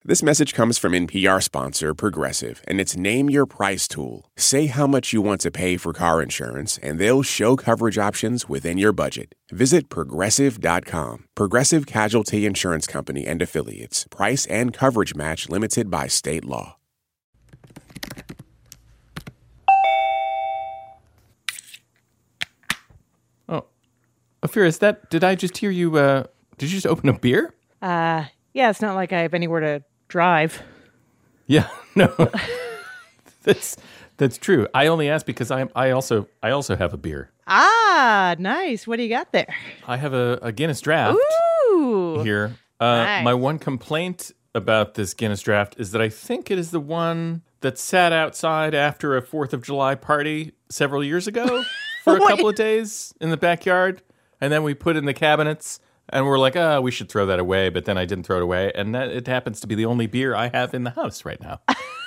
This message comes from NPR sponsor Progressive, and it's Name Your Price tool. Say how much you want to pay for car insurance, and they'll show coverage options within your budget. Visit Progressive.com. Progressive Casualty Insurance Company and Affiliates. Price and coverage match limited by state law. Oh, Ophira, did I just hear you, did you just open a beer? Yeah, it's not like I have anywhere to drive. Yeah, no, that's true. I only asked because I also have a beer. Ah, nice. What do you got there? I have a Guinness Draft here. Nice. My one complaint about this Guinness Draft is that I think it is the one that sat outside after a 4th of July party several years ago for a couple of days in the backyard, and then we put it in the cabinets. And we're like, we should throw that away. But then I didn't throw it away. And it happens to be the only beer I have in the house right now.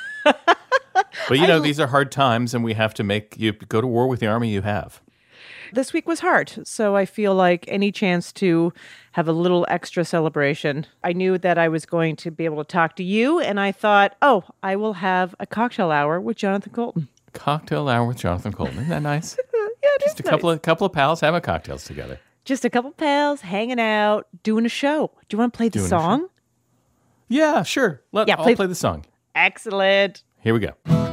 But, these are hard times, and we have to you go to war with the army you have. This week was hard. So I feel like any chance to have a little extra celebration. I knew that I was going to be able to talk to you. And I thought, I will have a cocktail hour with Jonathan Coulton. Cocktail hour with Jonathan Coulton. Isn't that nice? Yeah, it Just is a couple of pals having cocktails together. Just a couple pals hanging out, doing a show. Do you want to play the song? Yeah, sure. I'll play the song. Excellent. Here we go.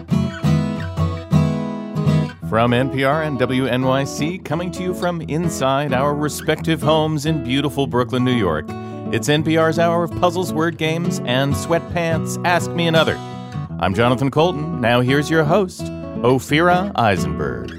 From NPR and WNYC, coming to you from inside our respective homes in beautiful Brooklyn, New York, it's NPR's hour of puzzles, word games, and sweatpants Ask Me Another. I'm Jonathan Coulton. Now here's your host, Ophira Eisenberg.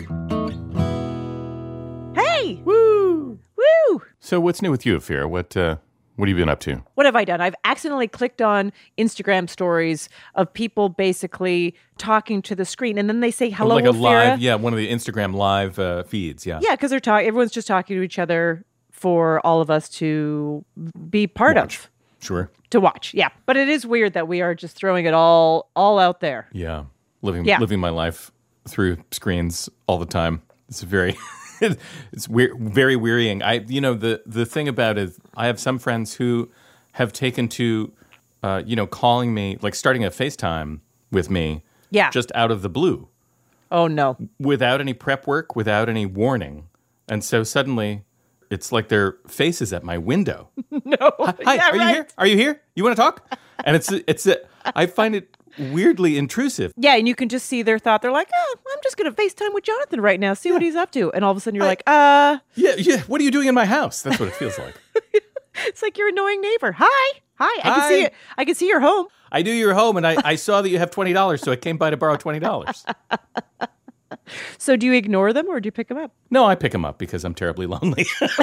Hey! Woo! Woo! So what's new with you, Ophira? What have you been up to? What have I done? I've accidentally clicked on Instagram stories of people basically talking to the screen, and then they say, hello, like a Ophira. live, one of the Instagram live feeds, yeah. Yeah, because everyone's just talking to each other for all of us to be part of. Sure. To watch, yeah. But it is weird that we are just throwing it all out there. Yeah. Living my life through screens all the time. It's very... It's very wearying. The thing about it is I have some friends who have taken to, calling me, like starting a FaceTime with me, just out of the blue. Oh, no. Without any prep work, without any warning. And so suddenly it's like their face is at my window. No. Hi, yeah, are you here? Are you here? You want to talk? And I find it weirdly intrusive. Yeah, and you can just see their thought. They're like, I'm just going to FaceTime with Jonathan right now, see what he's up to. And all of a sudden you're like, Yeah, what are you doing in my house? That's what it feels like. It's like your annoying neighbor. Hi. I can see it. I can see your home. I knew you were home, and I saw that you have $20, so I came by to borrow $20. So do you ignore them or do you pick them up? No, I pick them up because I'm terribly lonely.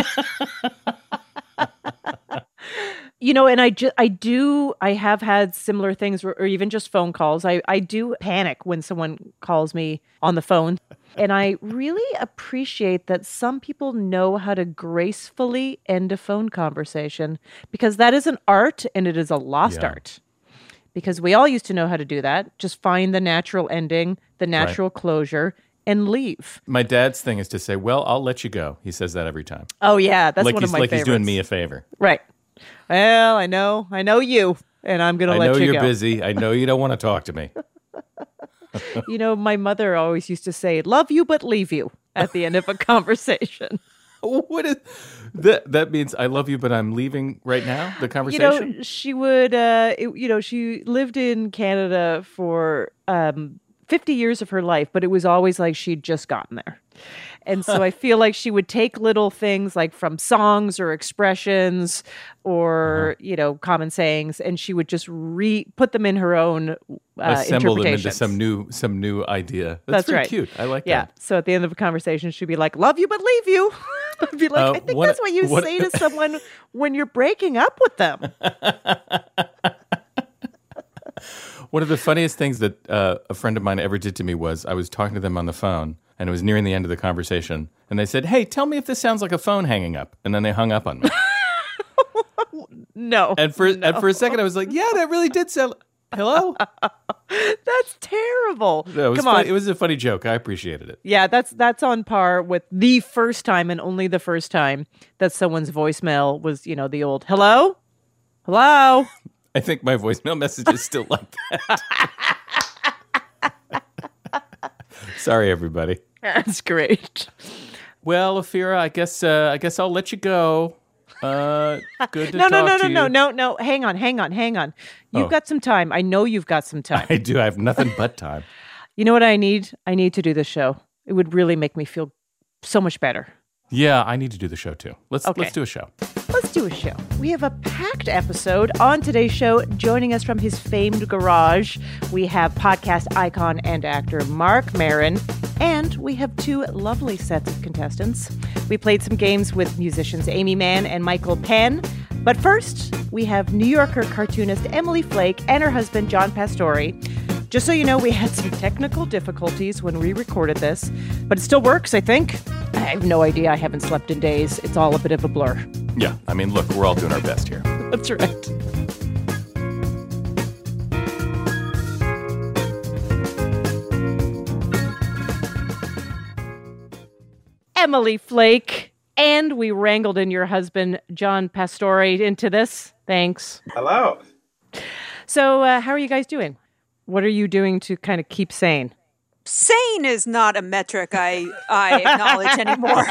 And I have had similar things or even just phone calls. I do panic when someone calls me on the phone. And I really appreciate that some people know how to gracefully end a phone conversation because that is an art and it is a lost art. Because we all used to know how to do that. Just find the natural ending, the natural closure, and leave. My dad's thing is to say, well, I'll let you go. He says that every time. Oh, yeah. That's one of my favorites. Like he's doing me a favor. Right. Well, I know you, and I'm going to let you go. I know you're busy. I know you don't want to talk to me. My mother always used to say, love you, but leave you at the end of a conversation. What is that means I love you, but I'm leaving right now, the conversation? She would, she lived in Canada for 50 years of her life, but it was always like she'd just gotten there. And so I feel like she would take little things like from songs or expressions or, common sayings, and she would just put them in her own assemble them into some new idea. That's right. Cute. I like that. Yeah. So at the end of a conversation, she'd be like, love you, but leave you. I'd be like, I think that's what you say to someone when you're breaking up with them. One of the funniest things that a friend of mine ever did to me was I was talking to them on the phone, and it was nearing the end of the conversation, and they said, hey, tell me if this sounds like a phone hanging up. And then they hung up on me. No. And for a second, I was like, yeah, that really did sound... Hello? That's terrible. No, Come on. It was a funny joke. I appreciated it. Yeah, that's on par with the first time and only the first time that someone's voicemail was, the old, hello? Hello? I think my voicemail message is still like that. Sorry, everybody. That's great. Well, Ophira, I guess I'll let you go. Good to No. talk to you. No. Hang on. You've got some time. I know you've got some time. I do. I have nothing but time. You know what I need? I need to do this show. It would really make me feel so much better. Yeah, I need to do the show too. Let's do a show. Let's do a show. We have a packed episode. On today's show, joining us from his famed garage, we have podcast icon and actor Marc Maron, and we have two lovely sets of contestants. We played some games with musicians Amy Mann and Michael Penn. But first, we have New Yorker cartoonist Emily Flake and her husband John Pastore. Just so you know, we had some technical difficulties when we recorded this, but it still works, I think. I have no idea. I haven't slept in days. It's all a bit of a blur. Yeah, I mean, look, we're all doing our best here. That's right. Emily Flake, and we wrangled in your husband, John Pastore, into this. Thanks. Hello. So, how are you guys doing? What are you doing to kind of keep sane? Sane is not a metric I acknowledge anymore.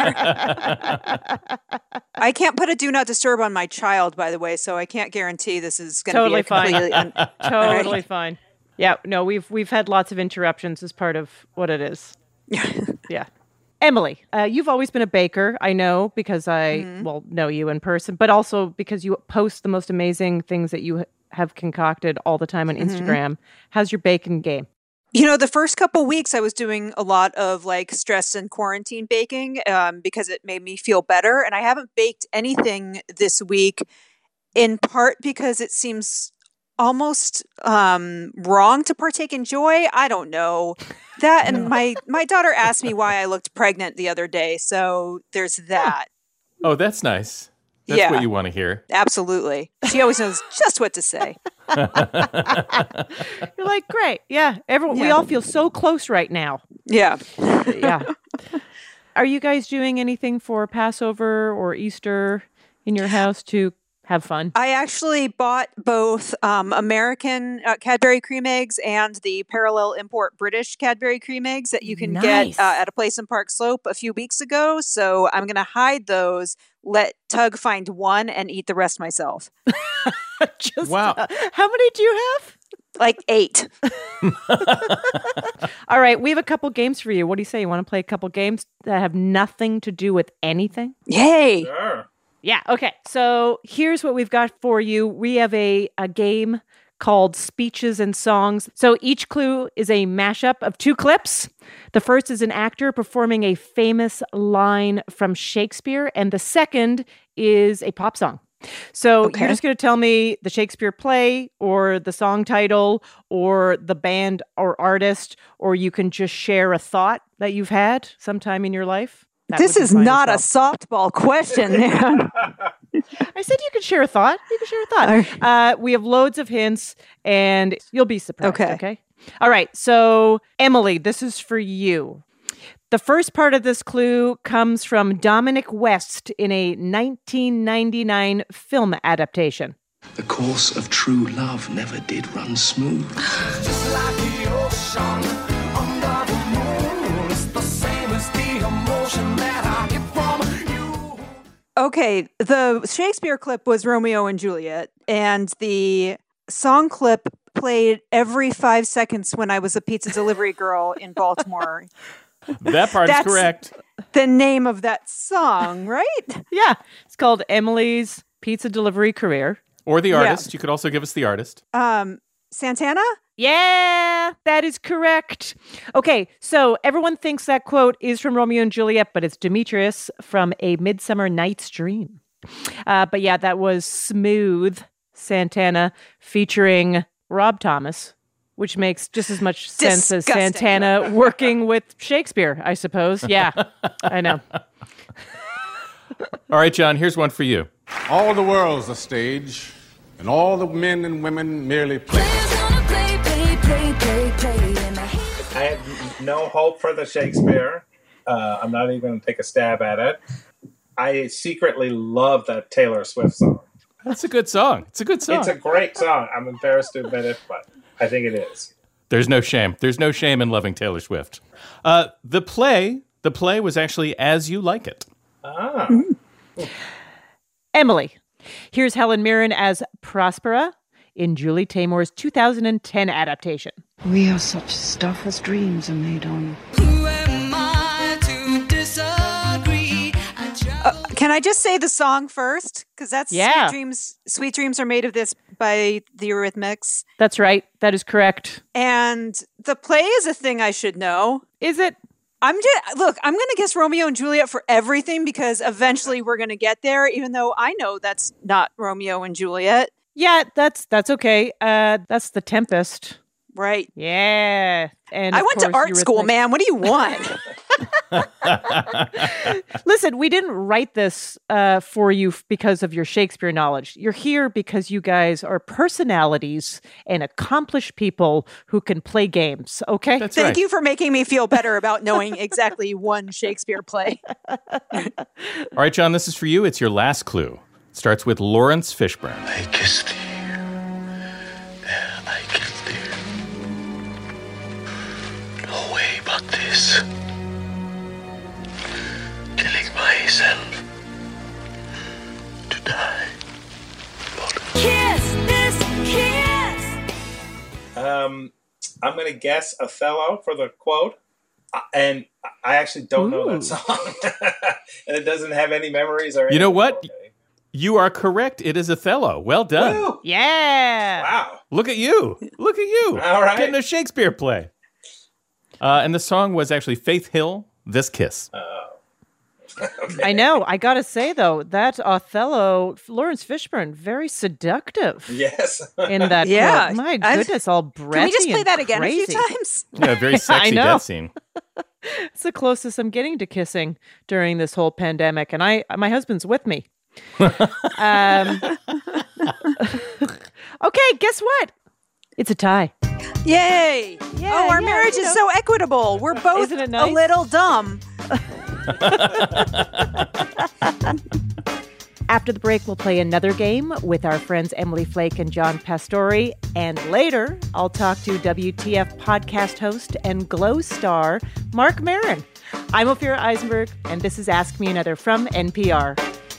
I can't put a do not disturb on my child, by the way, so I can't guarantee this is going to be completely Totally fine. Yeah, no, we've had lots of interruptions as part of what it is. Yeah. Emily, you've always been a baker, I know, because I know you in person, but also because you post the most amazing things that you have concocted all the time on Instagram. How's your baking game? You know, the first couple weeks I was doing a lot of like stress and quarantine baking because it made me feel better. And I haven't baked anything this week, in part because it seems almost wrong to partake in joy. I don't know. That and my daughter asked me why I looked pregnant the other day. So there's that. Oh, that's nice. That's what you want to hear. Absolutely. She always knows just what to say. You're like, great. Yeah. We all feel so close right now. Yeah. Yeah. Are you guys doing anything for Passover or Easter in your house to have fun? I actually bought both American Cadbury cream eggs and the parallel import British Cadbury cream eggs that you can get at a place in Park Slope a few weeks ago. So I'm going to hide those, let Tug find one, and eat the rest myself. Wow. How many do you have? Like 8. All right. We have a couple games for you. What do you say? You want to play a couple games that have nothing to do with anything? Yay. Sure. Yeah. Okay. So here's what we've got for you. We have a game called Speeches and Songs. So each clue is a mashup of 2 clips. The first is an actor performing a famous line from Shakespeare, and the second is a pop song. So you're just going to tell me the Shakespeare play or the song title or the band or artist, or you can just share a thought that you've had sometime in your life. This is not a softball question, man. I said you could share a thought. We have loads of hints, and you'll be surprised. Okay. All right. So, Emily, this is for you. The first part of this clue comes from Dominic West in a 1999 film adaptation. The course of true love never did run smooth. Just like the ocean under the moon, it's the same as the emotion that I get from you. Okay, the Shakespeare clip was Romeo and Juliet, and the song clip played every 5 seconds when I was a pizza delivery girl in Baltimore. That part is correct. The name of that song, right? Yeah. It's called Emily's Pizza Delivery Career. Or the artist. You could also give us the artist. Santana? Yeah, that is correct. Okay, so everyone thinks that quote is from Romeo and Juliet, but it's Demetrius from A Midsummer Night's Dream. But yeah, that was Smooth Santana featuring Rob Thomas, which makes just as much sense as Santana working with Shakespeare, I suppose. Yeah, I know. All right, John, here's one for you. All the world's a stage, and all the men and women merely play. I have no hope for the Shakespeare. I'm not even going to take a stab at it. I secretly love that Taylor Swift song. That's a good song. It's a good song. It's a great song. I'm embarrassed to admit it, but I think it is. There's no shame. There's no shame in loving Taylor Swift. The play was actually As You Like It. Ah. Emily, here's Helen Mirren as Prospera in Julie Taymor's 2010 adaptation. We are such stuff as dreams are made on. Who am I to disagree? Can I just say the song first? Because that's Yeah. Sweet Dreams. Sweet Dreams Are Made of This by the Eurythmics. That's right. That is correct. And the play is a thing I should know. Is it? I'm going to guess Romeo and Juliet for everything because eventually we're going to get there, even though I know that's not Romeo and Juliet. Yeah, that's okay. That's The Tempest. Right. Yeah. And I of went to course, art school, Eurythmics. man. What do you want? Listen, we didn't write this for you because of your Shakespeare knowledge. You're here because you guys are personalities and accomplished people who can play games, okay? That's Thank right. you for making me feel better about knowing exactly one Shakespeare play. All right, John, this is for you. It's your last clue. It starts with Lawrence Fishburne. I kissed you. And I kissed you. No way but this. Killing myself. To die. Kiss this kiss. I'm going to guess Othello for the quote. And I actually don't know that song. And it doesn't have any memories or anything. You know what? You are correct. It is Othello. Well done. Woo! Yeah. Wow. Look at you. Look at you. All right. Getting a Shakespeare play. And the song was actually Faith Hill, This Kiss. I know. I got to say, though, that Othello, Lawrence Fishburne, very seductive Yes. in that Yeah. quote. My I've- goodness, all breathy Can we just play and that again crazy. a few times? Yeah, very sexy know. death scene. It's the closest I'm getting to kissing during this whole pandemic, and my husband's with me. Okay, guess what? It's a tie. Yay! Yeah, our yeah, marriage you is know. so equitable. We're both Isn't it a nice? little dumb. After the break, we'll play another game with our friends Emily Flake and John Pastore. And later, I'll talk to WTF podcast host and Glow star Mark Maron. I'm Ophira Eisenberg, and this is Ask Me Another from NPR.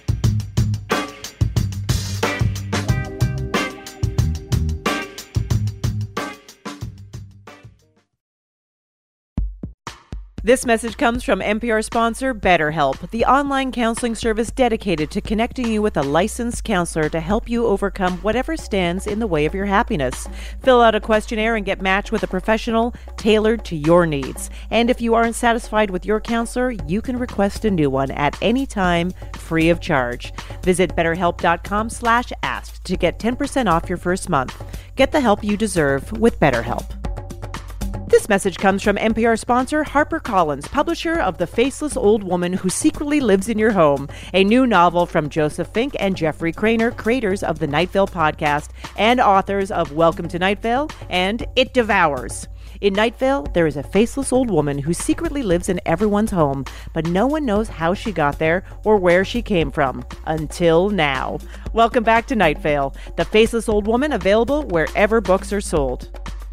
This message comes from NPR sponsor BetterHelp, the online counseling service dedicated to connecting you with a licensed counselor to help you overcome whatever stands in the way of your happiness. Fill out a questionnaire and get matched with a professional tailored to your needs. And if you aren't satisfied with your counselor, you can request a new one at any time, free of charge. Visit betterhelp.com/ask to get 10% off your first month. Get the help you deserve with BetterHelp. This message comes from NPR sponsor HarperCollins, publisher of The Faceless Old Woman Who Secretly Lives in Your Home, a new novel from Joseph Fink and Jeffrey Craner, creators of the Night Vale podcast and authors of Welcome to Night Vale and It Devours. In Night Vale, there is a faceless old woman who secretly lives in everyone's home, but no one knows how she got there or where she came from, until now. Welcome back to Night Vale, The Faceless Old Woman, available wherever books are sold.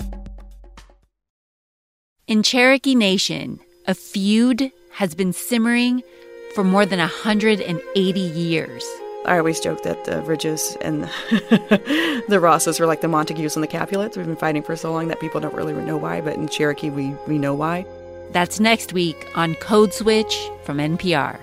In Cherokee Nation, a feud has been simmering for more than 180 years. I always joke that the Ridges and the Rosses are like the Montagues and the Capulets. We've been fighting for so long that people don't really know why, but in Cherokee, we know why. That's next week on Code Switch from NPR.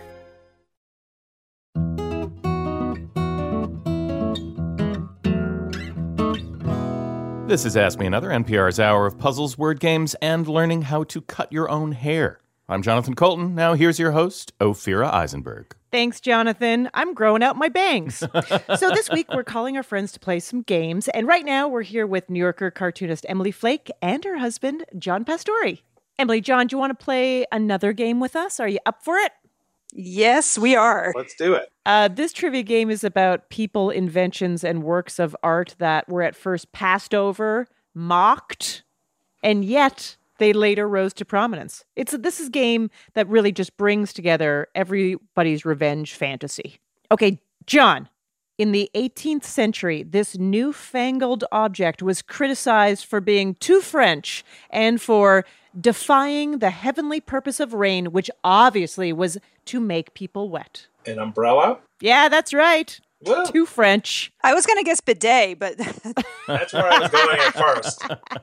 This is Ask Me Another, NPR's hour of puzzles, word games, and learning how to cut your own hair. I'm Jonathan Colton. Now here's your host, Ophira Eisenberg. Thanks, Jonathan. I'm growing out my bangs. So this week, we're calling our friends to play some games. And right now, we're here with New Yorker cartoonist Emily Flake and her husband, John Pastore. Emily, John, do you want to play another game with us? Are you up for it? Yes, we are. Let's do it. This trivia game is about people, inventions, and works of art that were at first passed over, mocked, and yet they later rose to prominence. This is a game that really just brings together everybody's revenge fantasy. Okay, John, In the 18th century, this newfangled object was criticized for being too French and for defying the heavenly purpose of rain, which obviously was to make people wet. An umbrella? Yeah, that's right. Woo. Too French. I was going to guess bidet, but That's where I was going at first.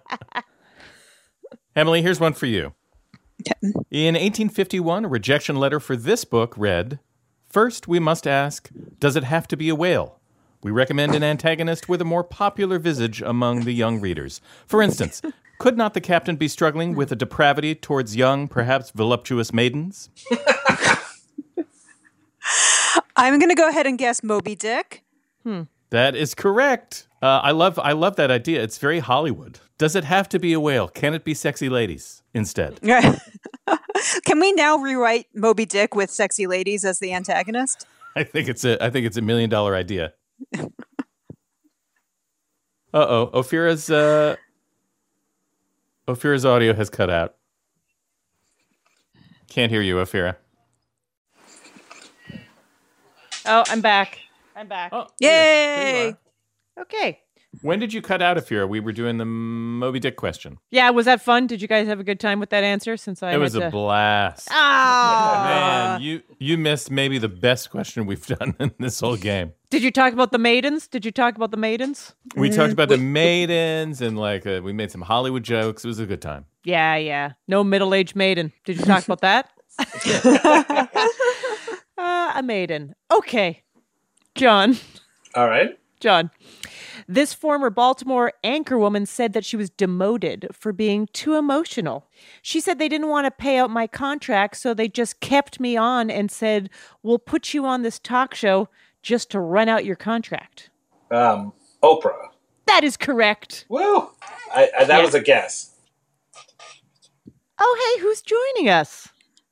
Emily, here's one for you. In 1851, a rejection letter for this book read, "First, we must ask, does it have to be a whale? We recommend an antagonist with a more popular visage among the young readers. For instance, could not the captain be struggling with a depravity towards young, perhaps voluptuous maidens?" I'm going to go ahead and guess Moby Dick. That is correct. I love that idea. It's very Hollywood. Does it have to be a whale? Can it be sexy ladies instead? Can we now rewrite Moby Dick with sexy ladies as the antagonist? I think it's a $1 million idea. Uh-oh. Ophira's audio has cut out. Can't hear you, Ophira. Oh, I'm back. Oh, Yay! there you are. Okay. When did you cut out, Ophira? We were doing the Moby Dick question. Yeah, was that fun? Did you guys have a good time with that answer? It was a blast. Oh! Man, you missed maybe the best question we've done in this whole game. Did you talk about the maidens? We talked about the maidens and we made some Hollywood jokes. It was a good time. Yeah. No middle-aged maiden. Did you talk about that? A maiden. Okay. John. All right. John. This former Baltimore anchorwoman said that she was demoted for being too emotional. She said they didn't want to pay out my contract, so they just kept me on and said, "We'll put you on this talk show just to run out your contract." Oprah. That is correct. Woo! That was a guess. Oh, hey, who's joining us?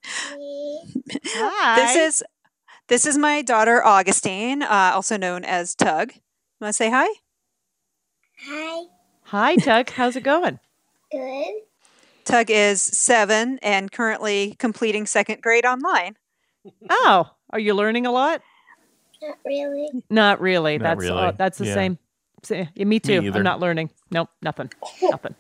Hi. This is my daughter, Augustine, also known as Tug. Want to say hi? Hi. Hi, Tug. How's it going? Good. Tug is 7 and currently completing 2nd grade online. Oh, are you learning a lot? Not really. Not really. Not really. That's the Yeah. same. Yeah, me too. Me either. I'm not learning. Nope, nothing. Nothing.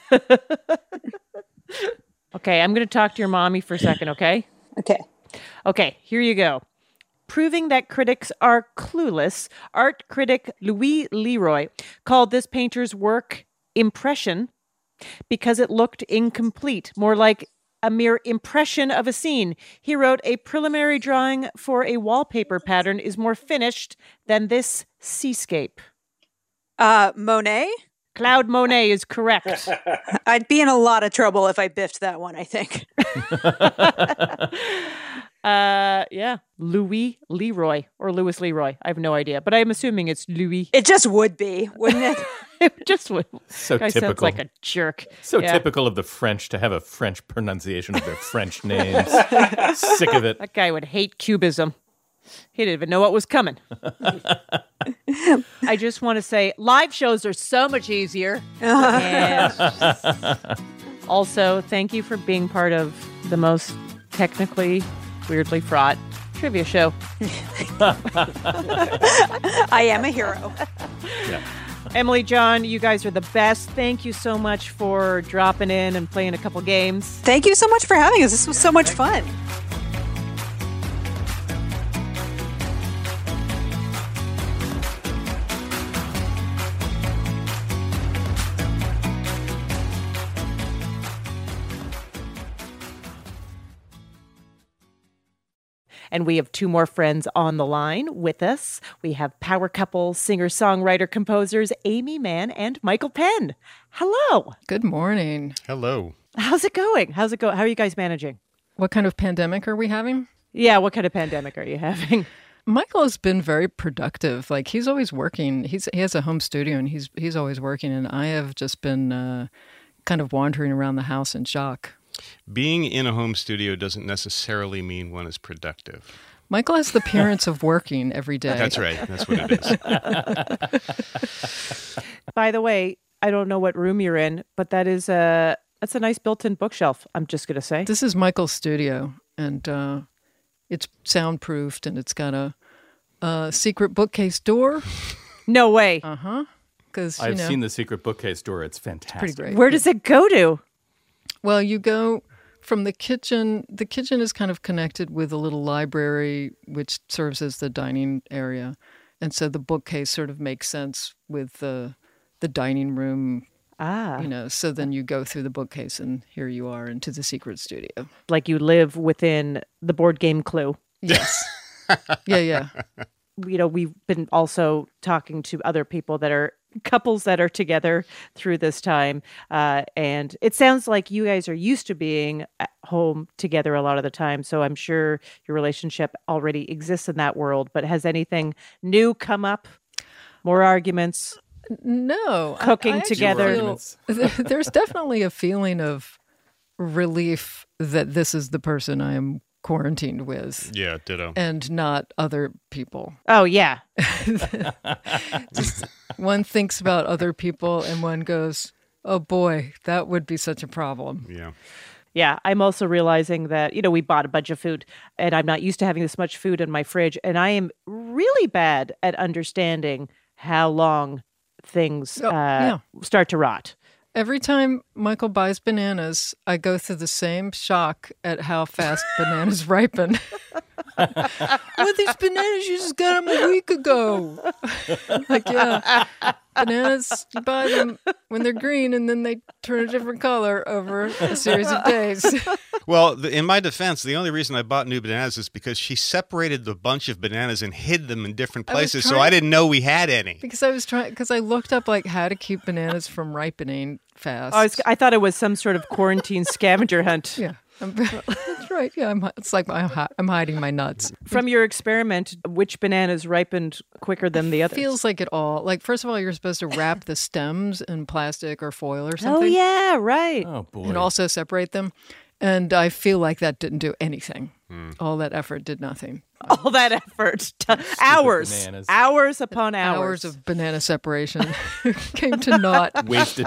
Okay, I'm going to talk to your mommy for a second, okay? Okay, here you go. Proving that critics are clueless, art critic Louis Leroy called this painter's work impression because it looked incomplete, more like a mere impression of a scene. He wrote, "A preliminary drawing for a wallpaper pattern is more finished than this seascape." Monet? Claude Monet is correct. I'd be in a lot of trouble if I biffed that one, I think. Yeah. Louis Leroy or Louis Leroy. I have no idea, but I'm assuming it's Louis. It just would be, wouldn't it? It just would. So Guy typical. sounds like a jerk. So Yeah. typical of the French to have a French pronunciation of their French names. Sick of it. That guy would hate cubism. He didn't even know what was coming. I just want to say live shows are so much easier. And also, thank you for being part of the most technically, weirdly fraught trivia show. I am a hero. Yeah. Emily, John, you guys are the best. Thank you so much for dropping in and playing a couple games. Thank you so much for having us. This was so much fun. And we have two more friends on the line with us. We have power couple, singer, songwriter, composers, Amy Mann and Michael Penn. Hello. Good morning. Hello. How's it going? How are you guys managing? What kind of pandemic are we having? Yeah, what kind of pandemic are you having? Michael has been very productive. Like, he's always working. He has a home studio and he's always working. And I have just been kind of wandering around the house in shock. Being in a home studio doesn't necessarily mean one is productive. Michael has the appearance of working every day. That's right. That's what it is. By the way, I don't know what room you're in, but that's a nice built-in bookshelf, I'm just going to say. This is Michael's studio, and it's soundproofed, and it's got a secret bookcase door. No way. Uh-huh. Because I've seen the secret bookcase door. It's fantastic. pretty great. Where does it go to? Well, you go from the kitchen. The kitchen is kind of connected with a little library, which serves as the dining area. And so the bookcase sort of makes sense with the dining room. So then you go through the bookcase and here you are into the secret studio. Like you live within the board game Clue. Yes. Yeah. We've been also talking to other people that are couples that are together through this time. And it sounds like you guys are used to being at home together a lot of the time. So I'm sure your relationship already exists in that world. But has anything new come up? More arguments? No. Cooking together? There's definitely a feeling of relief that this is the person I am quarantined with. Yeah, ditto. And not other people. Oh, yeah. Just one thinks about other people and one goes, oh boy, that would be such a problem. Yeah. Yeah, I'm also realizing that, we bought a bunch of food and I'm not used to having this much food in my fridge. And I am really bad at understanding how long things start to rot. Every time Michael buys bananas, I go through the same shock at how fast bananas ripen. Well, these bananas, you just got them a week ago. Bananas, you buy them when they're green and then they turn a different color over a series of days. Well, in my defense, the only reason I bought new bananas is because she separated the bunch of bananas and hid them in different places, so I didn't know we had any. Because I looked up how to keep bananas from ripening fast. I thought it was some sort of quarantine scavenger hunt. Yeah. That's right. Yeah, it's like I'm hiding my nuts. From your experiment, which bananas ripened quicker than the others? Feels like it all. First of all, you're supposed to wrap the stems in plastic or foil or something. Oh, yeah, right. Oh, boy. And also separate them. And I feel like that didn't do anything. All that effort did nothing. All that effort. Hours upon hours. Hours of banana separation came to naught. Wasted.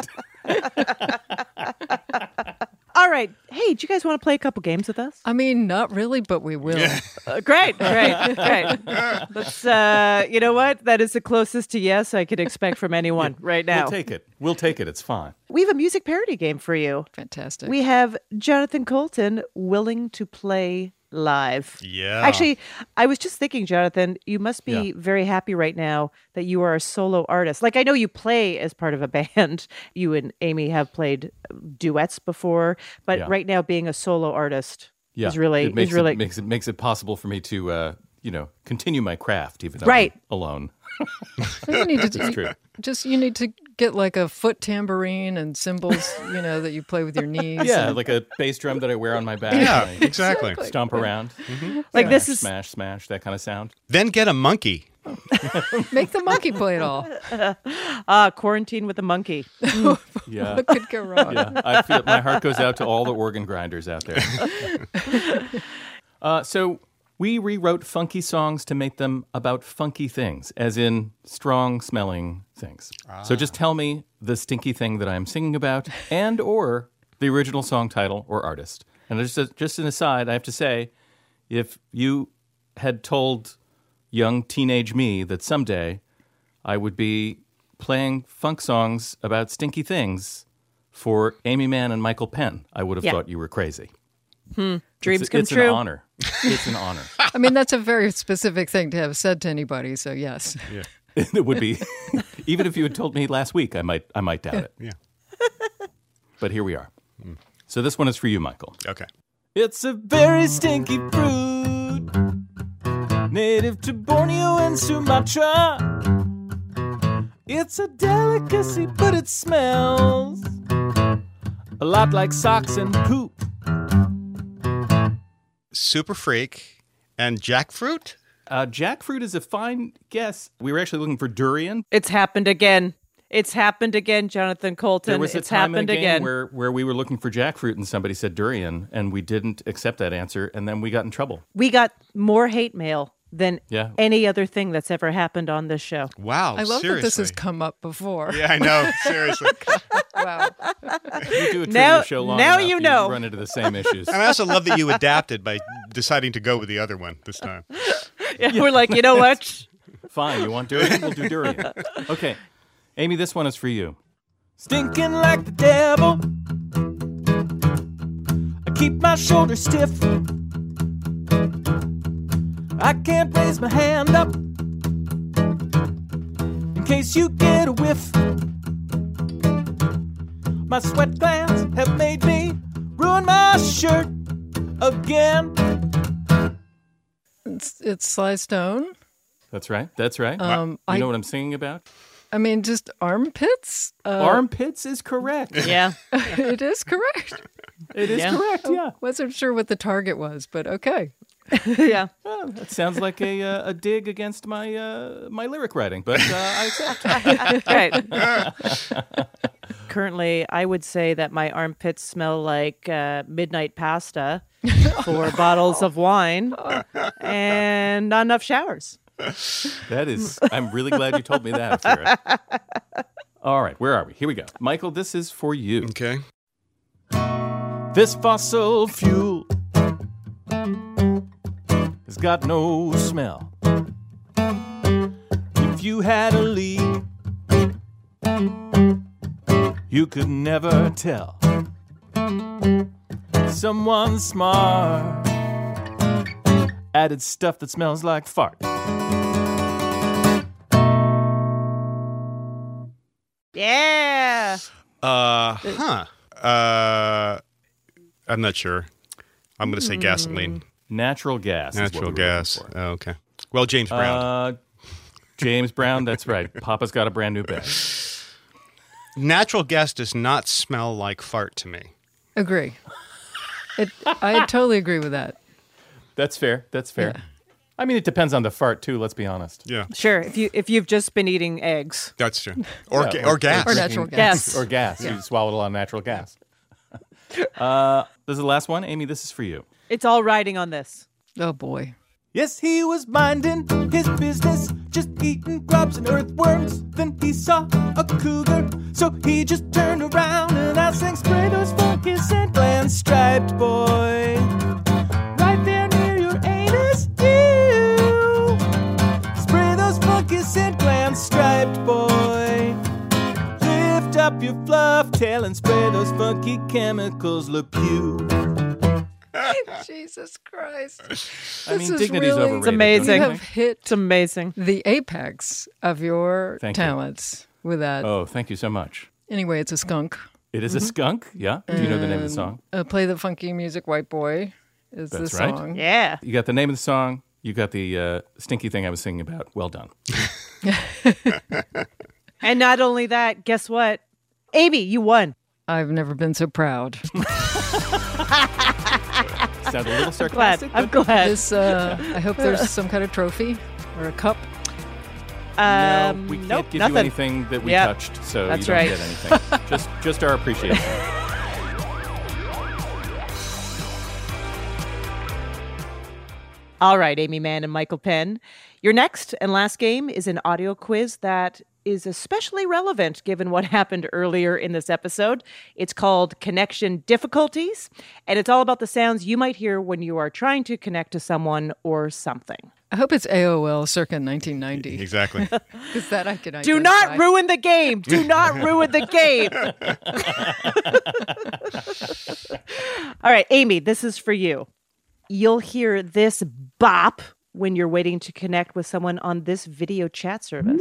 All right. Hey, do you guys want to play a couple games with us? I mean, not really, but we will. Great. Let's, you know what? That is the closest to yes I could expect from anyone right now. We'll take it. It's fine. We have a music parody game for you. Fantastic. We have Jonathan Coulton willing to play live. Yeah. Actually, I was just thinking, Jonathan, you must be very happy right now that you are a solo artist. I know you play as part of a band. You and Amy have played duets before, but right now being a solo artist is really makes it possible for me to continue my craft even though I'm alone. It's true. You need to get a foot tambourine and cymbals, that you play with your knees. Yeah, like a bass drum that I wear on my back. Yeah, exactly. Stomp around. Mm-hmm. This is smash, that kind of sound. Then get a monkey. Make the monkey play it all. Quarantine with a monkey. Yeah. What could go wrong? Yeah, I feel my heart goes out to all the organ grinders out there. So we rewrote funky songs to make them about funky things, as in strong-smelling things. So just tell me the stinky thing that I'm singing about and or the original song title or artist. And just an aside, I have to say, if you had told young teenage me that someday I would be playing funk songs about stinky things for Amy Mann and Michael Penn, I would have thought you were crazy. Dreams come true. It's an honor. It's an honor. I mean, that's a very specific thing to have said to anybody, so yes. Yeah. It would be. Even if you had told me last week, I might doubt it. Yeah. But here we are. So this one is for you, Michael. Okay. It's a very stinky fruit, native to Borneo and Sumatra. It's a delicacy, but it smells a lot like socks and poop. Super Freak and Jackfruit? Jackfruit is a fine guess. We were actually looking for durian. It's happened again. Jonathan Coulton. There was a it's time happened in a game again. where we were looking for jackfruit and somebody said durian, and we didn't accept that answer, and then we got in trouble. We got more hate mail than Yeah. any other thing that's ever happened on this show. Wow, I love seriously. that this has come up before. Yeah, I know. Seriously. Wow. You do a trivia Now- show long now enough, you know. run into the same issues. And I also love that you adapted by deciding to go with the other one this time. Yeah, we're like, you know what? Fine, you want durian? We'll do durian. Okay. Amy, this one is for you. Stinking like the devil. I keep my shoulders stiff. I can't raise my hand up in case you get a whiff. My sweat glands have made me ruin my shirt again. It's Sly Stone. That's right. That's right. You know what I'm singing about? I mean, just armpits? Armpits is correct. Yeah. It is correct. It is correct, yeah. Wasn't sure what the target was, but okay. Yeah. Well, that sounds like a dig against my my lyric writing, but I accept. Right. Currently, I would say that my armpits smell like midnight pasta, 4 bottles of wine, and not enough showers. That is, I'm really glad you told me that, Sarah. All right, where are we? Here we go. Michael, this is for you. Okay. This fossil fuel has got no smell. If you had a leak, you could never tell. Someone smart added stuff that smells like fart. Yeah. I'm not sure. I'm going to say gasoline. Natural gas. Natural gas. Oh, okay. Well, James Brown. James Brown, that's right. Papa's got a brand new bag. Natural gas does not smell like fart to me. Agree. I totally agree with that. That's fair. That's fair. Yeah. I mean, it depends on the fart, too, let's be honest. Yeah. Sure. If you've just been eating eggs. That's true. Or gas. Or natural gas. Or gas. Yeah. You swallowed a lot of natural gas. This is the last one. Amy, this is for you. It's all riding on this. Oh, boy. Yes, he was minding his business, just eating grubs and earthworms. Then he saw a cougar, so he just turned around and I sang, spray those funky scent glands, striped boy. Right there near your anus, ew. Spray those funky scent glands, striped boy. Lift up your fluff tail and spray those funky chemicals, Le Pew. Jesus Christ. I mean, This is dignity's really- overrated. It's amazing. You have hit It's amazing. the apex of your Thank you. talents with that. Oh, thank you so much. Anyway, it's a skunk. It is a skunk, yeah? Do you know the name of the song? Play the funky music, white boy, is That's the right. song. Yeah. You got the name of the song. You got the stinky thing I was singing about. Well done. And not only that, guess what? Amy, you won. I've never been so proud. Sound a little Glad. sarcastic. I'm glad. This, I hope there's some kind of trophy or a cup. No, we can't nope, give nothing. you anything that we Yep. touched, so That's you don't right. get anything. just our appreciation. All right, Amy Mann and Michael Penn. Your next and last game is an audio quiz that is especially relevant given what happened earlier in this episode. It's called Connection Difficulties, and it's all about the sounds you might hear when you are trying to connect to someone or something. I hope it's AOL circa 1990. Exactly. Because that I can identify. Do not ruin the game. Do not ruin the game. All right, Amy, this is for you. You'll hear this bop when you're waiting to connect with someone on this video chat service.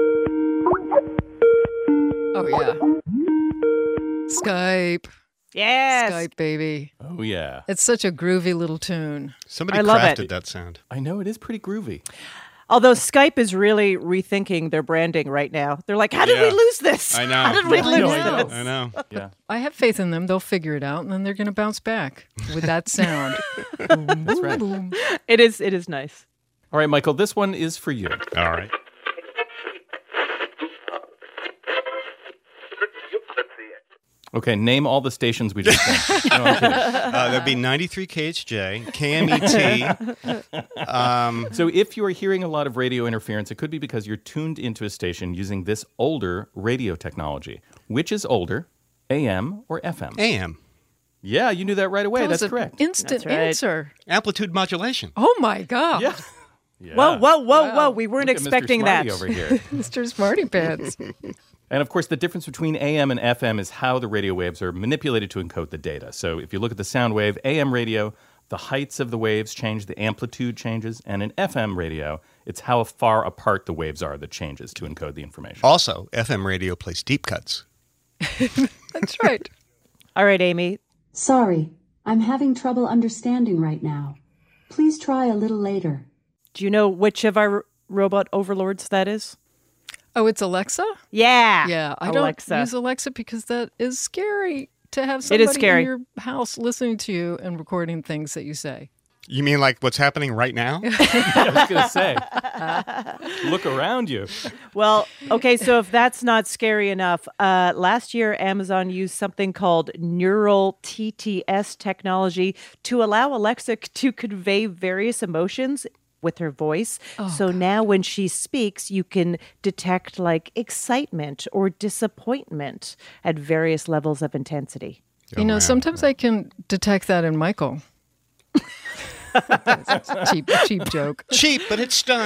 Oh, yeah. Skype. Yes. Skype, baby. Oh, yeah. It's such a groovy little tune. Somebody I love crafted it. that sound. I know, it is pretty groovy. Although Skype is really rethinking their branding right now. They're like, how did we Yeah. lose this? I know. How did we I lose know. this? I know. Yeah. I have faith in them. They'll figure it out, and then they're going to bounce back with that sound. That's right. Boom. It is nice. All right, Michael, this one is for you. All right. Okay, name all the stations we just said. No, I'm kidding. That'd be 93 KHJ, KMET. So if you are hearing a lot of radio interference, it could be because you're tuned into a station using this older radio technology. Which is older, AM or FM? AM. Yeah, you knew that right away. That was That's an correct. instant That's right. answer. Amplitude modulation. Oh, my God. Yeah. Yeah. Whoa. Wow. We weren't Look at Mr. expecting that. Smarty over here. Mr. Smarty Pants. And of course, the difference between AM and FM is how the radio waves are manipulated to encode the data. So if you look at the sound wave, AM radio, the heights of the waves change, the amplitude changes. And in FM radio, it's how far apart the waves are that changes to encode the information. Also, FM radio plays deep cuts. That's right. All right, Amy. Sorry, I'm having trouble understanding right now. Please try a little later. Do you know which of our robot overlords that is? Oh, it's Alexa? Yeah. Yeah, I Alexa. don't use Alexa because that is scary to have It is somebody scary. in your house listening to you and recording things that you say. You mean like what's happening right now? I was going to say, look around you. Well, okay, so if that's not scary enough, last year Amazon used something called Neural TTS technology to allow Alexa to convey various emotions with her voice. So now when she speaks, you can detect like excitement or disappointment at various levels of intensity. You know, sometimes I can detect that in Michael. cheap joke. Cheap, but it's stung.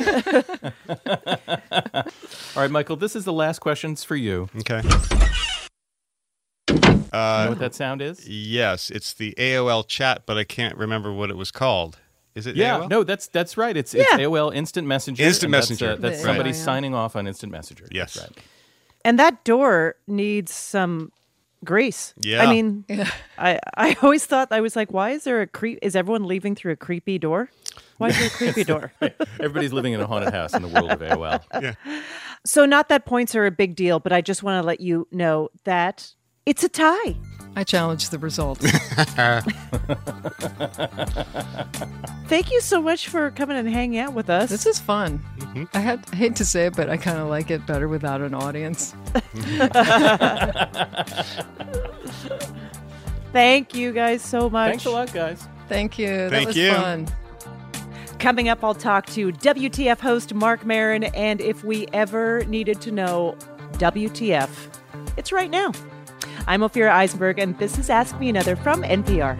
All right, Michael, this is the last questions for you. Okay. You know what that sound is? Yes, it's the AOL chat, but I can't remember what it was called. Is it Yeah, AOL? no, that's right. It's AOL Instant Messenger. Instant and Messenger. That's Right. somebody Yeah. signing off on Instant Messenger. Yes. That's right. And that door needs some grease. Yeah. I mean, I always thought, I was like, why is there is everyone leaving through a creepy door? Why is there a creepy door? Everybody's living in a haunted house in the world of AOL. Yeah. So not that points are a big deal, but I just want to let you know that it's a tie. I challenge the results. Thank you so much for coming and hanging out with us. This is fun. Mm-hmm. I hate to say it, but I kind of like it better without an audience. Thank you guys so much. Thanks a lot, guys. Thank you. Thank that was you. fun. Coming up, I'll talk to WTF host Mark Maron, and if we ever needed to know WTF, it's right now. I'm Ophira Eisenberg, and this is Ask Me Another from NPR.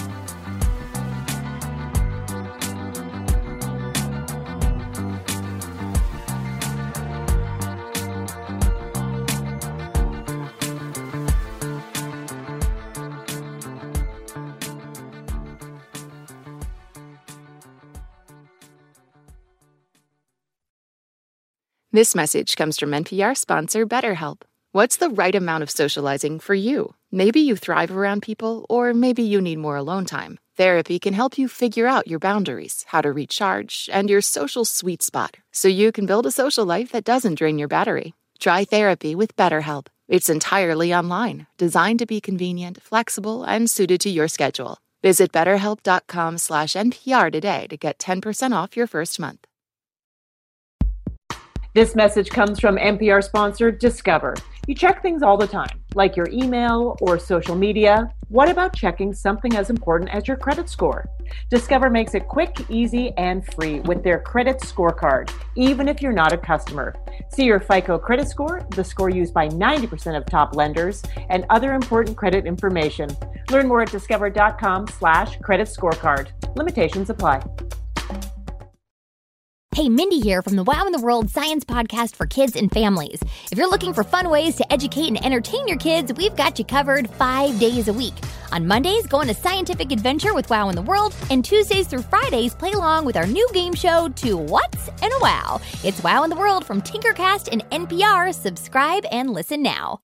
This message comes from NPR sponsor BetterHelp. What's the right amount of socializing for you? Maybe you thrive around people, or maybe you need more alone time. Therapy can help you figure out your boundaries, how to recharge, and your social sweet spot, so you can build a social life that doesn't drain your battery. Try therapy with BetterHelp. It's entirely online, designed to be convenient, flexible, and suited to your schedule. Visit BetterHelp.com/NPR today to get 10% off your first month. This message comes from NPR sponsor Discover. You check things all the time, like your email or social media. What about checking something as important as your credit score? Discover makes it quick, easy, and free with their credit scorecard, even if you're not a customer. See your FICO credit score, the score used by 90% of top lenders, and other important credit information. Learn more at discover.com/credit scorecard. Limitations apply. Hey, Mindy here from the Wow in the World Science Podcast for kids and families. If you're looking for fun ways to educate and entertain your kids, we've got you covered 5 days a week. On Mondays, go on a scientific adventure with Wow in the World, and Tuesdays through Fridays, play along with our new game show, Two Whats and a Wow. It's Wow in the World from Tinkercast and NPR. Subscribe and listen now.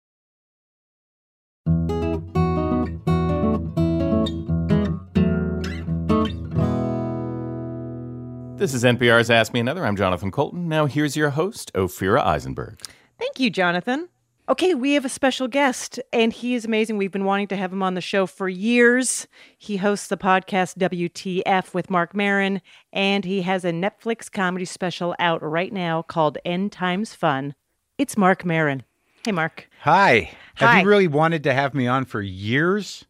This is NPR's Ask Me Another. I'm Jonathan Colton. Now here's your host, Ophira Eisenberg. Thank you, Jonathan. Okay, we have a special guest, and he is amazing. We've been wanting to have him on the show for years. He hosts the podcast WTF with Mark Maron, and he has a Netflix comedy special out right now called End Times Fun. It's Mark Maron. Hey, Mark. Hi. Hi. Have you really wanted to have me on for years?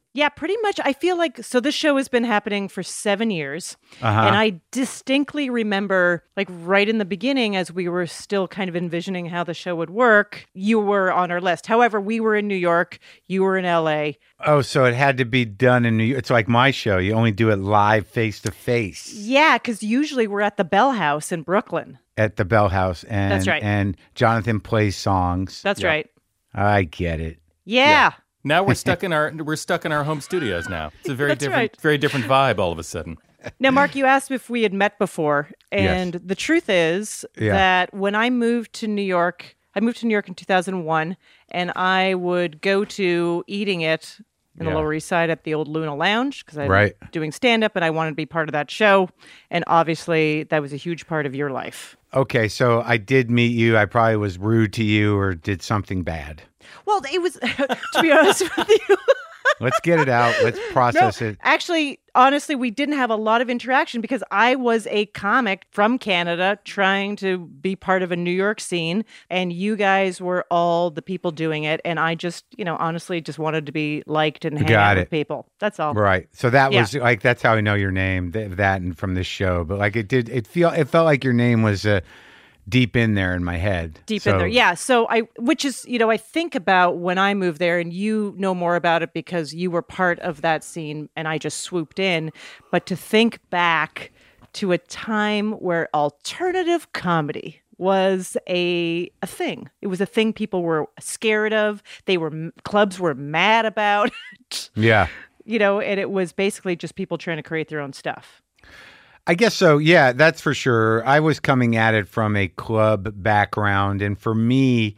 Yeah, pretty much. I feel like, so this show has been happening for 7 years. Uh-huh. And I distinctly remember, like right in the beginning, as we were still kind of envisioning how the show would work, you were on our list. However, we were in New York, you were in LA. Oh, so it had to be done in New York. It's like my show. You only do it live, face to face. Yeah, because usually we're at the Bell House in Brooklyn. At the Bell House. And, That's right. And Jonathan plays songs. That's right. I get it. Yeah. Now we're stuck in our home studios now. It's a very That's different right. very different vibe all of a sudden. Now, Mark, you asked if we had met before. And the truth is that when I moved to New York, I moved to New York in 2001, and I would go to Eating It in the Lower East Side at the old Luna Lounge because I was doing stand-up and I wanted to be part of that show. And obviously, that was a huge part of your life. Okay, so I did meet you. I probably was rude to you or did something bad. Well, it was, to be honest with you. Let's get it out. Let's process it. Actually, honestly, we didn't have a lot of interaction because I was a comic from Canada trying to be part of a New York scene. And you guys were all the people doing it. And I just, honestly just wanted to be liked and hang out with people. That's all. Right. So that was like, that's how I know your name, that and from this show. But like it felt like your name was deep in there in my head. In there. Yeah. So which is, I think about when I moved there, and you know more about it because you were part of that scene and I just swooped in. But to think back to a time where alternative comedy was a thing. It was a thing people were scared of. Clubs were mad about. Yeah. And it was basically just people trying to create their own stuff. I guess so. Yeah, that's for sure. I was coming at it from a club background. And for me,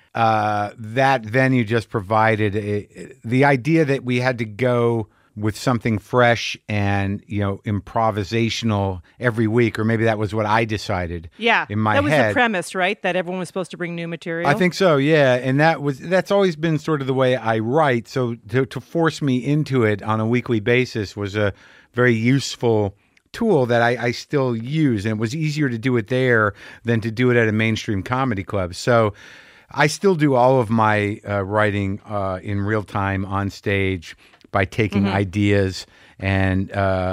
that venue just provided the idea that we had to go with something fresh and, improvisational every week. Or maybe that was what I decided in my head. That was the premise, right? That everyone was supposed to bring new material? I think so, yeah. And that's always been sort of the way I write. So to force me into it on a weekly basis was a very useful tool that I still use, and it was easier to do it there than to do it at a mainstream comedy club. So I still do all of my writing in real time on stage by taking ideas and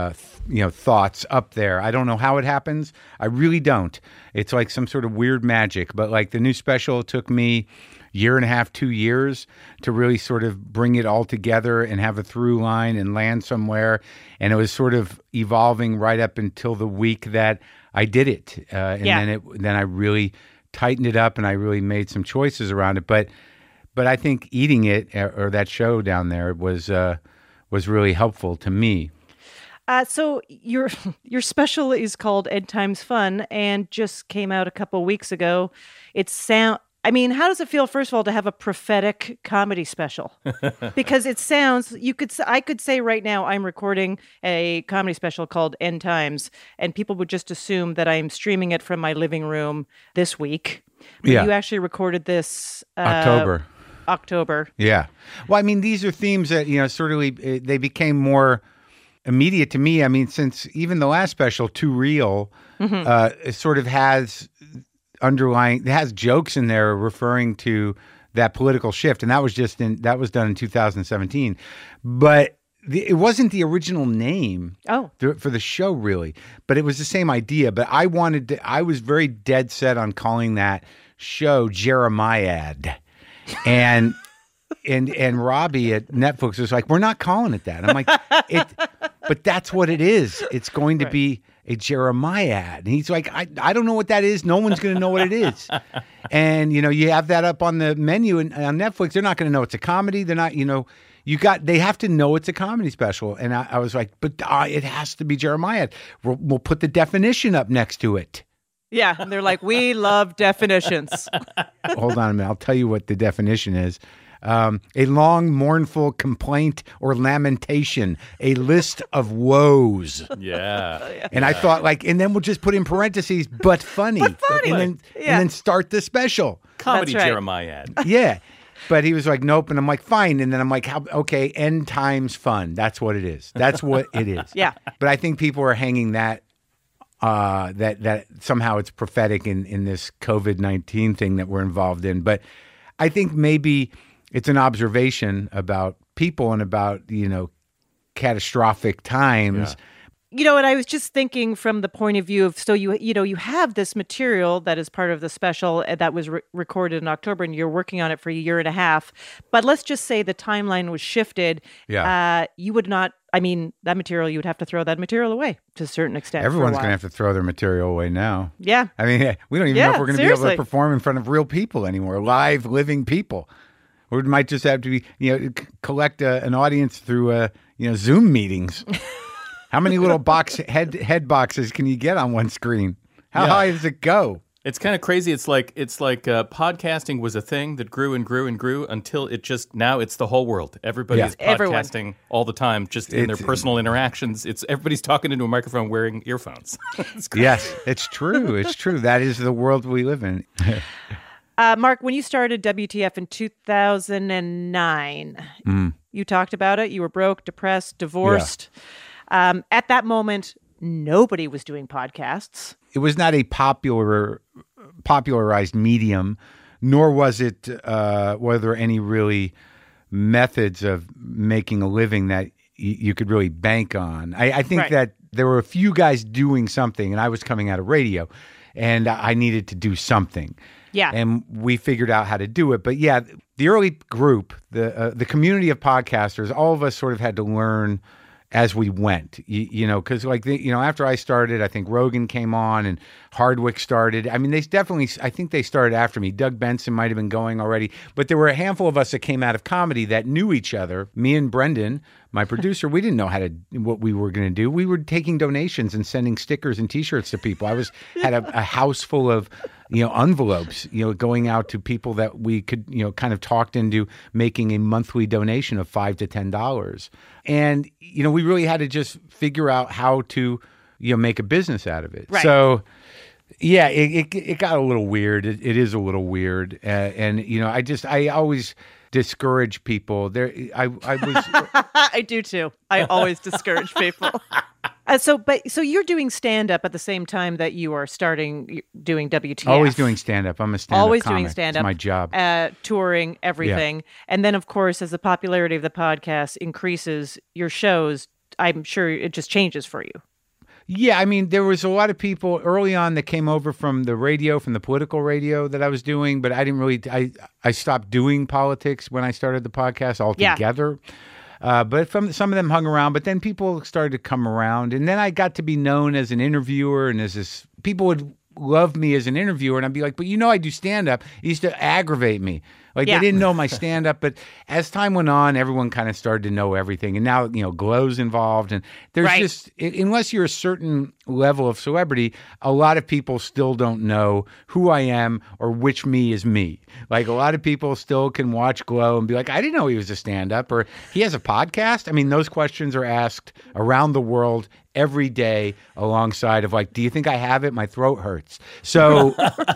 thoughts up there. I don't know how it happens. I really don't. It's like some sort of weird magic. But like the new special took me 1.5 years, 2 years to really sort of bring it all together and have a through line and land somewhere. And it was sort of evolving right up until the week that I did it. Then I really tightened it up and I really made some choices around it. But I think Eating It or that show down there was really helpful to me. So your special is called End Times Fun and just came out a couple weeks ago. How does it feel, first of all, to have a prophetic comedy special? Because it sounds, I could say right now I'm recording a comedy special called End Times, and people would just assume that I'm streaming it from my living room this week. But you actually recorded this October. Yeah. Well, these are themes that, sort of they became more immediate to me. Since even the last special, Too Real, it sort of has it has jokes in there referring to that political shift, and that was done in 2017. But it wasn't the original name for the show, really, but it was the same idea. But I was very dead set on calling that show Jeremiad, and Robbie at Netflix was like, "We're not calling it that." I'm like, but that's what it is. It's going to be a Jeremiad. And he's like, I don't know what that is. No one's going to know what it is. And, you have that up on the menu on Netflix. They're not going to know it's a comedy. They're not, they have to know it's a comedy special. And I was like, but it has to be Jeremiad. We'll put the definition up next to it. Yeah. And they're like, we love definitions. Hold on a minute. I'll tell you what the definition is. A long, mournful complaint or lamentation, a list of woes. Yeah. And I thought, and then we'll just put in parentheses, but funny. And then start the special. Comedy Jeremiad. Yeah. But he was like, nope. And I'm like, fine. And then I'm like, okay, End Times Fun. That's what it is. That's what it is. Yeah. But I think people are hanging that somehow it's prophetic in this COVID-19 thing that we're involved in. But I think maybe it's an observation about people and about, catastrophic times. And I was just thinking from the point of view of, so you have this material that is part of the special that was recorded in October, and you're working on it for a year and a half. But let's just say the timeline was shifted. Yeah. You would not. I mean, that material, you would have to throw that material away to a certain extent. Everyone's going to have to throw their material away now. Yeah. I mean, we don't even know if we're going to be able to perform in front of real people anymore, live, living people. Or it might just have to be, collect an audience through, Zoom meetings. How many little head boxes can you get on one screen? How high does it go? It's kind of crazy. It's like podcasting was a thing that grew and grew and grew until now it's the whole world. Everybody's podcasting all the time, just in their personal interactions. Everybody's talking into a microphone wearing earphones. Yes, it's true. It's true. That is the world we live in. Mark, when you started WTF in 2009, you talked about it. You were broke, depressed, divorced. Yeah. At that moment, nobody was doing podcasts. It was not a popularized medium, nor was it, were there any really methods of making a living that you could really bank on. I think that there were a few guys doing something, and I was coming out of radio, and I needed to do something. Yeah. And we figured out how to do it. But yeah, the early group, the community of podcasters, all of us sort of had to learn as we went, because after I started, I think Rogan came on and Hardwick started. I mean, I think they started after me. Doug Benson might have been going already, but there were a handful of us that came out of comedy that knew each other. Me and Brendan, my producer, we didn't know what we were going to do. We were taking donations and sending stickers and T-shirts to people. Had a house full of envelopes, going out to people that we could, kind of talked into making a monthly donation of $5 to $10. And, we really had to just figure out how to, make a business out of it. Right. So, yeah, it got a little weird. It is a little weird. And, I always discourage people. I was. I do too. I always discourage people. So you're doing stand-up at the same time that you are doing WTF. Always doing stand-up. I'm a stand-up Always comic. doing stand-up. It's my job. Touring, everything. Yeah. And then, of course, as the popularity of the podcast increases, your shows, I'm sure it just changes for you. Yeah, I mean, there was a lot of people early on that came over from the radio, from the political radio that I was doing, but I didn't really, I stopped doing politics when I started the podcast altogether. Yeah. But some of them hung around, but then people started to come around. And then I got to be known as an interviewer, and people would love me as an interviewer, and I'd be like, but I do stand-up. It used to aggravate me. They didn't know my stand-up, but as time went on, everyone kind of started to know everything. And now, Glow's involved, and there's just, unless you're a certain level of celebrity, a lot of people still don't know who I am or which me is me. Like, a lot of people still can watch Glow and be like, I didn't know he was a stand-up, or he has a podcast. I mean, those questions are asked around the world every day alongside of like, do you think I have it? My throat hurts. So...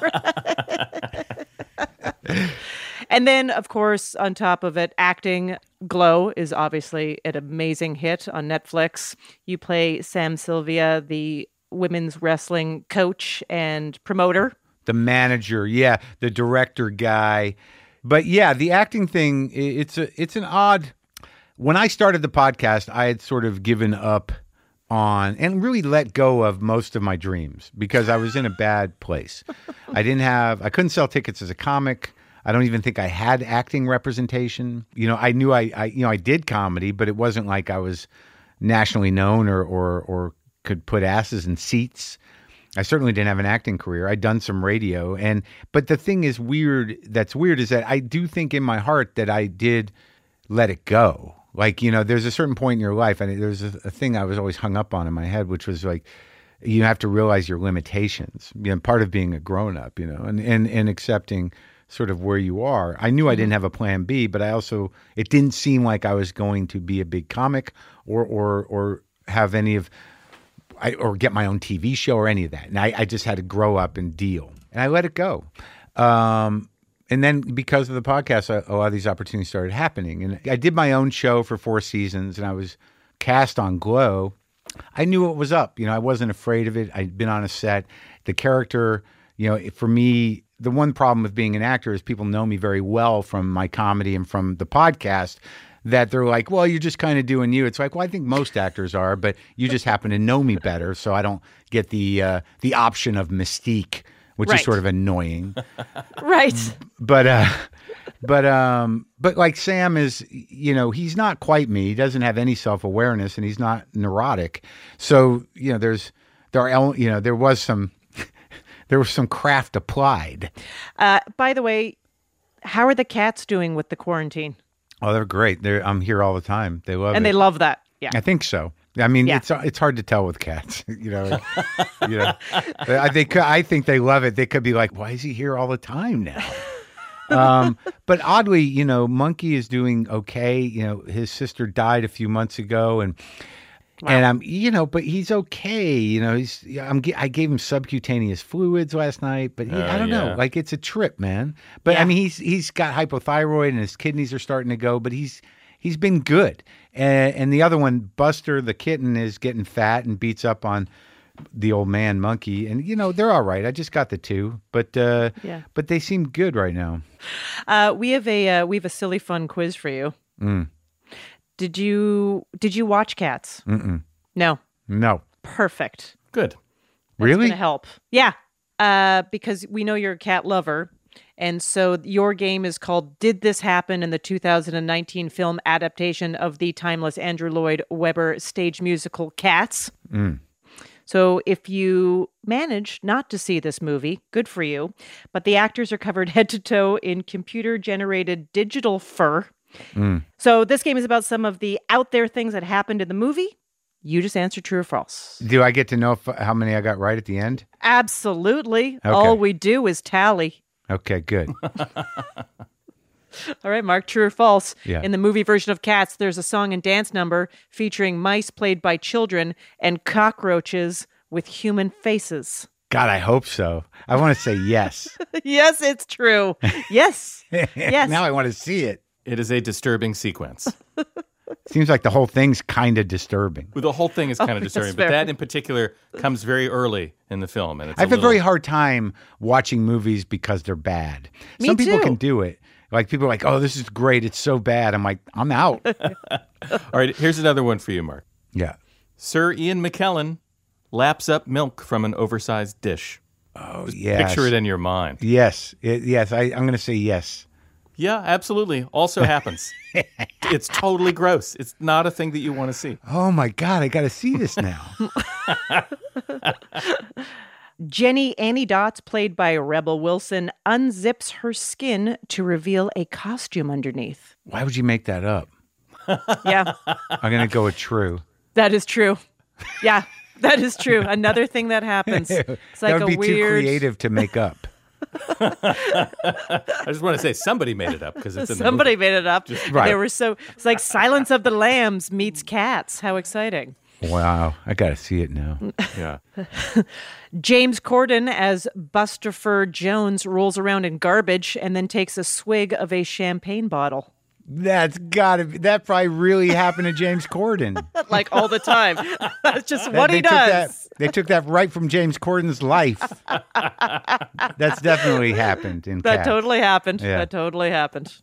And then, of course, on top of it, acting. Glow is obviously an amazing hit on Netflix. You play Sam Sylvia, the women's wrestling coach and promoter. The manager, yeah, the director guy. But yeah, the acting thing, it's an odd... When I started the podcast, I had sort of given up on and really let go of most of my dreams because I was in a bad place. I couldn't sell tickets as a comic. I don't even think I had acting representation. I knew I did comedy, but it wasn't like I was nationally known or could put asses in seats. I certainly didn't have an acting career. I'd done some radio, but the thing is that's weird is that I do think in my heart that I did let it go. Like, there's a certain point in your life, and there's a thing I was always hung up on in my head, which was like, you have to realize your limitations. Part of being a grown-up, and accepting sort of where you are. I knew I didn't have a plan B, but it didn't seem like I was going to be a big comic or have any of, or get my own TV show or any of that. And I just had to grow up and deal. And I let it go. And then because of the podcast, a lot of these opportunities started happening. And I did my own show for 4 seasons, and I was cast on Glow. I knew what was up. I wasn't afraid of it. I'd been on a set. The character, for me, the one problem with being an actor is people know me very well from my comedy and from the podcast. that they're like, well, you're just kind of doing you. It's like, well, I think most actors are, but you just happen to know me better, so I don't get the option of mystique, which is sort of annoying. Right. But like Sam is, he's not quite me. He doesn't have any self-awareness, and he's not neurotic. So, there was some craft applied. By the way, how are the cats doing with the quarantine? Oh, they're great. I'm here all the time. They love it. And they love that. Yeah. I think so. I mean, it's hard to tell with cats. I think they love it. They could be like, why is he here all the time now? But oddly, Monkey is doing okay. His sister died a few months ago, and but he's okay. I gave him subcutaneous fluids last night, but I don't know. Like, it's a trip, man. But I mean, he's got hypothyroid and his kidneys are starting to go, but he's been good. And the other one, Buster the kitten, is getting fat and beats up on the old man Monkey, and they're all right. I just got the two, but they seem good right now. We have a silly fun quiz for you. Did you watch Cats? Mm-mm. No. Perfect. Good. That's Really? gonna help. Yeah. Because we know you're a cat lover. And so your game is called Did This Happen in the 2019 film adaptation of the timeless Andrew Lloyd Webber stage musical Cats? So if you manage not to see this movie, good for you. But the actors are covered head to toe in computer-generated digital fur. So this game is about some of the out there things that happened in the movie. You just answer true or false. Do I get to know how many I got right at the end? Absolutely. Okay. All we do is tally. Okay, good. All right, Mark, true or false? Yeah. In the movie version of Cats, there's a song and dance number featuring mice played by children and cockroaches with human faces. God, I hope so. I want to say yes. Yes, it's true. Yes. Yes. Now I want to see it. It is a disturbing sequence. Seems like the whole thing's kind of disturbing. Well, the whole thing is kind of that's disturbing, fair. but that in particular comes very early in the film. And it's I have a very hard time watching movies because they're bad. Me Some people too. can do it. Like, people are like, oh, this is great. It's so bad. I'm like, I'm out. All right, here's another one for you, Mark. Yeah. Sir Ian McKellen laps up milk from an oversized dish. Oh, Just yes. Picture it in your mind. Yes. Yes. I'm going to say yes. Yeah, absolutely. Also happens. It's totally gross. It's not a thing that you want to see. Oh, my God. I got to see this now. Jenny Annie Dots, played by Rebel Wilson, unzips her skin to reveal a costume underneath. Why would you make that up? Yeah, I'm going to go with true. that is true. Yeah, that is true. Another thing that happens. It's like that would be a weird... too creative to make up. I just want to say somebody made it up because it's in the Somebody movie. made it up. Right. They were so... It's like Silence of the Lambs meets Cats. How exciting. Wow. I got to see it now. Yeah. James Corden as Busterfur Jones rolls around in garbage and then takes a swig of a champagne bottle. That's got to be. That probably really happened to James Corden. Like all the time. That's just what he does. They took that right from James Corden's life. That's definitely happened in That Cats. totally happened. Yeah. That totally happened.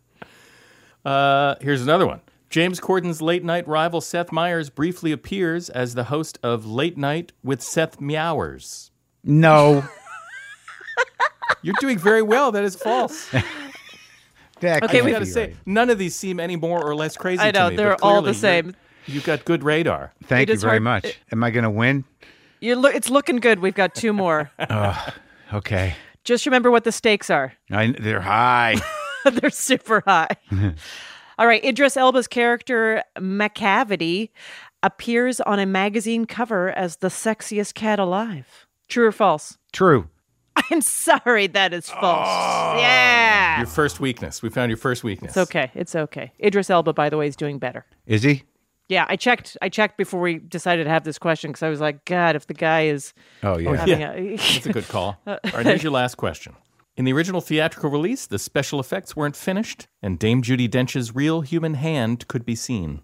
Here's another one. James Corden's late night rival Seth Meyers briefly appears as the host of Late Night with Seth Meyers. No. You're doing very well. That is false. That Okay, can't we I got to be say, right. none of these seem any more or less crazy I know, to me. they're but all the clearly same. You've got good radar. Thank It you is very hard- much. Am I going to win? It's looking good. We've got two more. Okay. Just remember what the stakes are. They're high. They're super high. All right. Idris Elba's character, Macavity, appears on a magazine cover as the sexiest cat alive. True or false? True. I'm sorry, that is false. Yeah. Your first weakness. We found your first weakness. It's okay. It's okay. Idris Elba, by the way, is doing better. Is he? Yeah, I checked before we decided to have this question because I was like, God, if the guy is Oh, yeah. having That's a good call. All right, here's your last question. In the original theatrical release, the special effects weren't finished, and Dame Judi Dench's real human hand could be seen.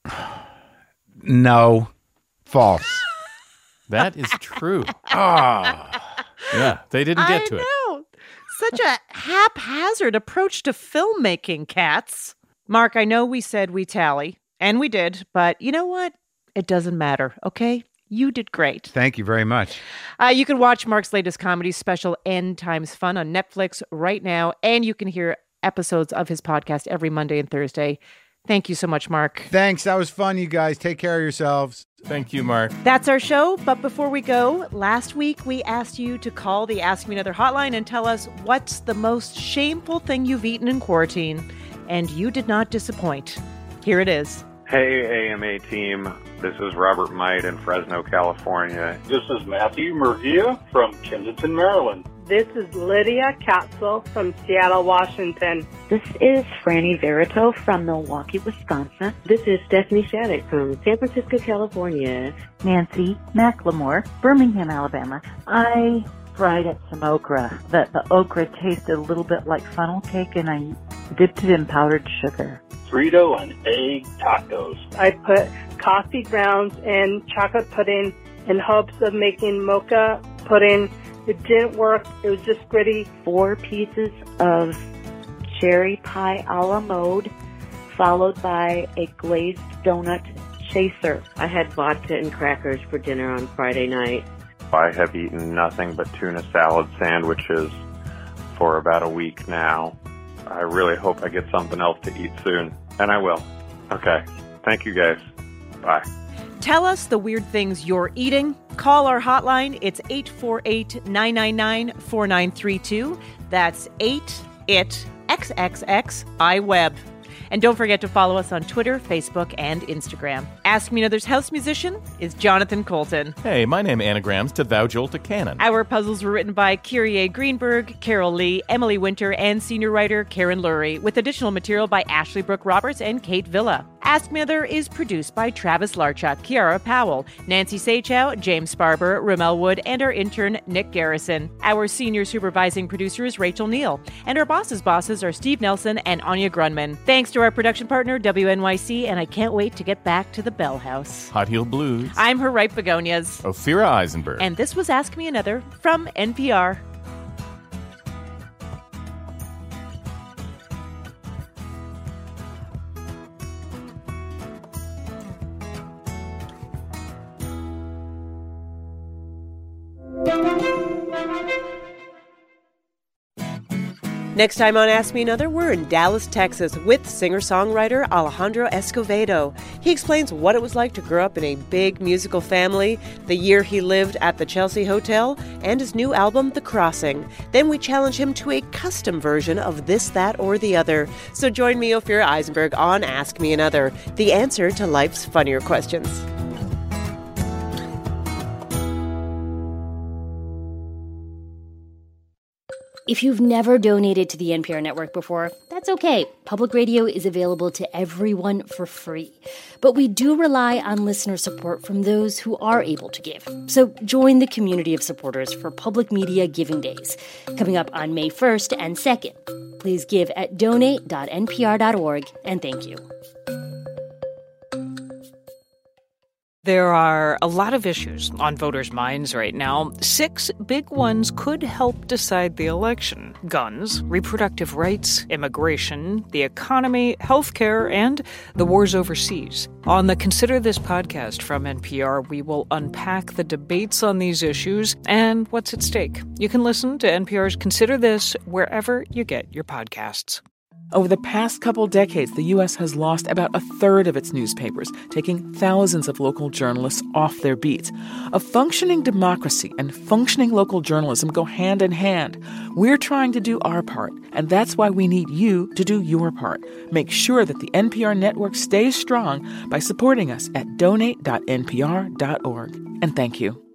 No. False. That is true. Oh. Yeah, they didn't get to it. I know. Such a haphazard approach to filmmaking, Cats. Mark, I know we said we tally, and we did, but you know what? It doesn't matter, okay? You did great. Thank you very much. You can watch Mark's latest comedy special, End Times Fun, on Netflix right now, and you can hear episodes of his podcast every Monday and Thursday. Thank you so much, Mark. Thanks. That was fun, you guys. Take care of yourselves. Thank you, Mark. That's our show. But before we go, last week we asked you to call the Ask Me Another hotline and tell us what's the most shameful thing you've eaten in quarantine. And you did not disappoint. Here it is. Hey, AMA team. This is Robert Might in Fresno, California. This is Matthew Murgia from Kensington, Maryland. This is Lydia Katzel from Seattle, Washington. This is Franny Verito from Milwaukee, Wisconsin. This is Stephanie Shattuck from San Francisco, California. Nancy McLemore, Birmingham, Alabama. I fried up some okra. The okra tasted a little bit like funnel cake, and I dipped it in powdered sugar. Frito and egg tacos. I put coffee grounds and chocolate pudding in hopes of making mocha pudding. It didn't work. It was just gritty. 4 pieces of cherry pie a la mode, followed by a glazed donut chaser. I had vodka and crackers for dinner on Friday night. I have eaten nothing but tuna salad sandwiches for about a week now. I really hope I get something else to eat soon. And I will. Okay. Thank you, guys. Bye. Tell us the weird things you're eating. Call our hotline. It's 848-999-4932. That's 8-IT-XXX-IWEB. And don't forget to follow us on Twitter, Facebook, and Instagram. Ask Me Another's house musician is Jonathan Colton. Hey, my name anagrams to Thou Jolt a Cannon. Our puzzles were written by Kyrie Greenberg, Carol Lee, Emily Winter, and senior writer Karen Lurie, with additional material by Ashley Brooke Roberts and Kate Villa. Ask Me Another is produced by Travis Larchuk, Kiara Powell, Nancy Sachow, James Barber, Ramel Wood, and our intern, Nick Garrison. Our senior supervising producer is Rachel Neal, and our bosses are Steve Nelson and Anya Grunman. Thanks to our production partner, WNYC, and I can't wait to get back to the Bell House. Hot Heel Blues. I'm her ripe begonias. Ophira Eisenberg. And this was Ask Me Another from NPR. Next time on Ask Me Another, we're in Dallas, Texas with singer-songwriter Alejandro Escovedo. He explains what it was like to grow up in a big musical family, the year he lived at the Chelsea Hotel, and his new album, The Crossing. Then we challenge him to a custom version of This, That, or the Other. So join me, Ophira Eisenberg, on Ask Me Another, the answer to life's funnier questions. If you've never donated to the NPR network before, that's okay. Public radio is available to everyone for free. But we do rely on listener support from those who are able to give. So join the community of supporters for Public Media Giving Days, coming up on May 1st and 2nd. Please give at donate.npr.org, and thank you. There are a lot of issues on voters' minds right now. 6 big ones could help decide the election: guns, reproductive rights, immigration, the economy, healthcare, and the wars overseas. On the Consider This podcast from NPR, we will unpack the debates on these issues and what's at stake. You can listen to NPR's Consider This wherever you get your podcasts. Over the past couple decades, the U.S. has lost about a third of its newspapers, taking thousands of local journalists off their beats. A functioning democracy and functioning local journalism go hand in hand. We're trying to do our part, and that's why we need you to do your part. Make sure that the NPR network stays strong by supporting us at donate.npr.org. And thank you.